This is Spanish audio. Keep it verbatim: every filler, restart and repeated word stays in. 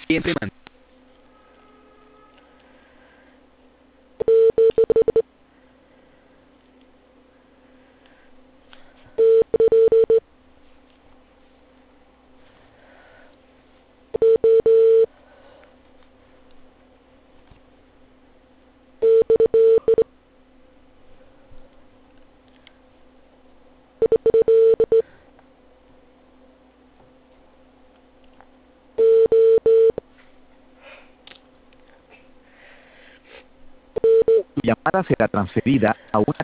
Cliente man- Tu llamada será transferida a una